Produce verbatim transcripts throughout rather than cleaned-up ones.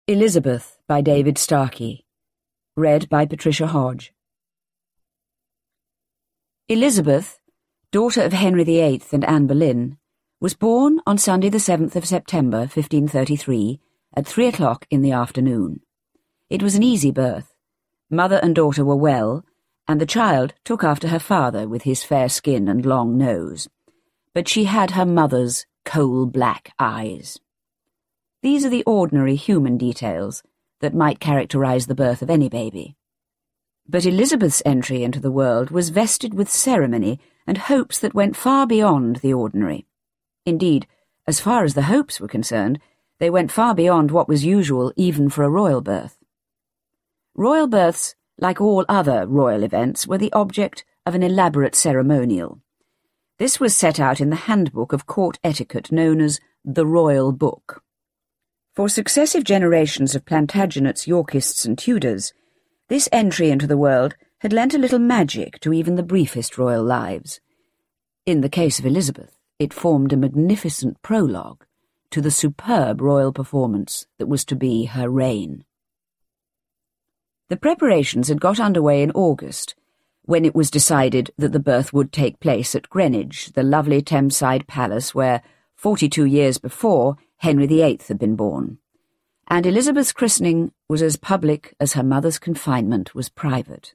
Elizabeth by David Starkey. Read by Patricia Hodge. Elizabeth, daughter of Henry the Eighth and Anne Boleyn, was born on Sunday the seventh of September, fifteen thirty-three, at three o'clock in the afternoon. It was an easy birth. Mother and daughter were well, and the child took after her father with his fair skin and long nose. But she had her mother's coal-black eyes. These are the ordinary human details that might characterize the birth of any baby. But Elizabeth's entry into the world was vested with ceremony and hopes that went far beyond the ordinary. Indeed, as far as the hopes were concerned, they went far beyond what was usual even for a royal birth. Royal births, like all other royal events, were the object of an elaborate ceremonial. This was set out in the handbook of court etiquette known as the Royal Book. For successive generations of Plantagenets, Yorkists and Tudors, this entry into the world had lent a little magic to even the briefest royal lives. In the case of Elizabeth, it formed a magnificent prologue to the superb royal performance that was to be her reign. The preparations had got underway in August, when it was decided that the birth would take place at Greenwich, the lovely Thameside palace where, forty-two years before, Henry the Eighth had been born, and Elizabeth's christening was as public as her mother's confinement was private.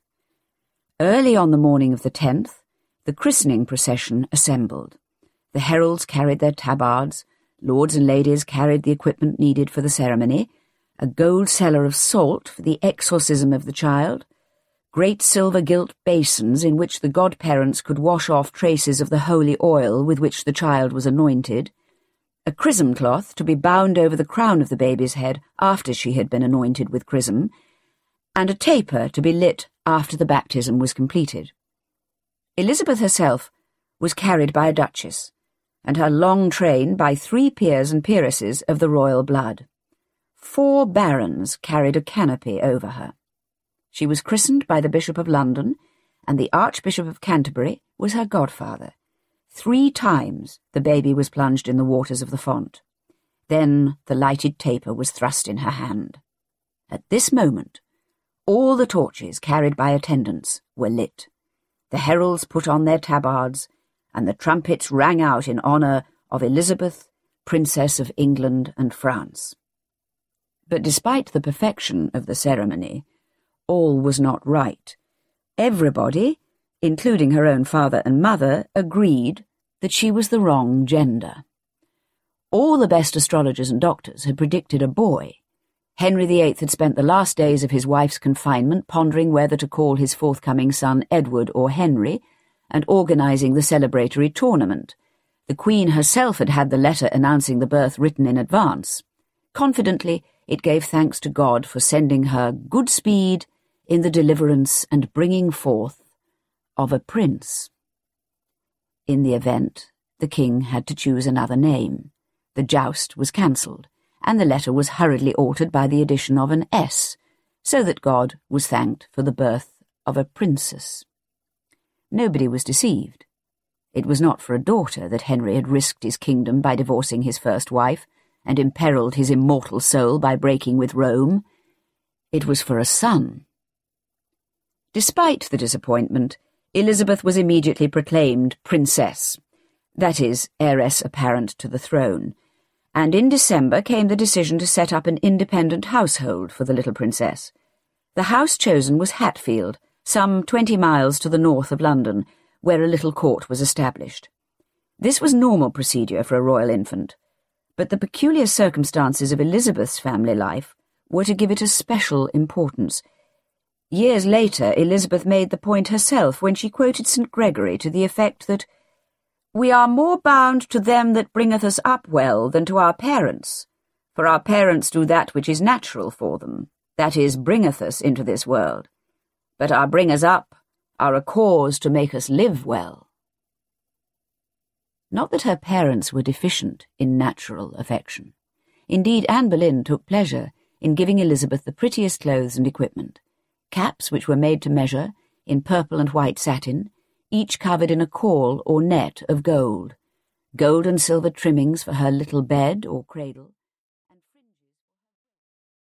Early on the morning of the tenth, the christening procession assembled. The heralds carried their tabards, lords and ladies carried the equipment needed for the ceremony, a gold cellar of salt for the exorcism of the child, great silver-gilt basins in which the godparents could wash off traces of the holy oil with which the child was anointed, a chrism cloth to be bound over the crown of the baby's head after she had been anointed with chrism, and a taper to be lit after the baptism was completed. Elizabeth herself was carried by a duchess, and her long train by three peers and peeresses of the royal blood. Four barons carried a canopy over her. She was christened by the Bishop of London, and the Archbishop of Canterbury was her godfather. Three times the baby was plunged in the waters of the font. Then the lighted taper was thrust in her hand. At this moment, all the torches carried by attendants were lit. The heralds put on their tabards, and the trumpets rang out in honour of Elizabeth, Princess of England and France. But despite the perfection of the ceremony, all was not right. Everybody, including her own father and mother, agreed that she was the wrong gender. All the best astrologers and doctors had predicted a boy. Henry the Eighth had spent the last days of his wife's confinement pondering whether to call his forthcoming son Edward or Henry, and organising the celebratory tournament. The Queen herself had had the letter announcing the birth written in advance. Confidently, it gave thanks to God for sending her good speed in the deliverance and bringing forth of a prince. In the event, the king had to choose another name. The joust was cancelled, and the letter was hurriedly altered by the addition of an S, so that God was thanked for the birth of a princess. Nobody was deceived. It was not for a daughter that Henry had risked his kingdom by divorcing his first wife, and imperilled his immortal soul by breaking with Rome. It was for a son. Despite the disappointment, Elizabeth was immediately proclaimed princess, that is, heiress apparent to the throne, and in December came the decision to set up an independent household for the little princess. The house chosen was Hatfield, some twenty miles to the north of London, where a little court was established. This was normal procedure for a royal infant, but the peculiar circumstances of Elizabeth's family life were to give it a special importance. Years later, Elizabeth made the point herself when she quoted Saint Gregory to the effect that, "We are more bound to them that bringeth us up well than to our parents, for our parents do that which is natural for them, that is, bringeth us into this world. But our bringers up are a cause to make us live well." Not that her parents were deficient in natural affection. Indeed, Anne Boleyn took pleasure in giving Elizabeth the prettiest clothes and equipment, caps which were made to measure, in purple and white satin, each covered in a caul or net of gold, gold and silver trimmings for her little bed or cradle,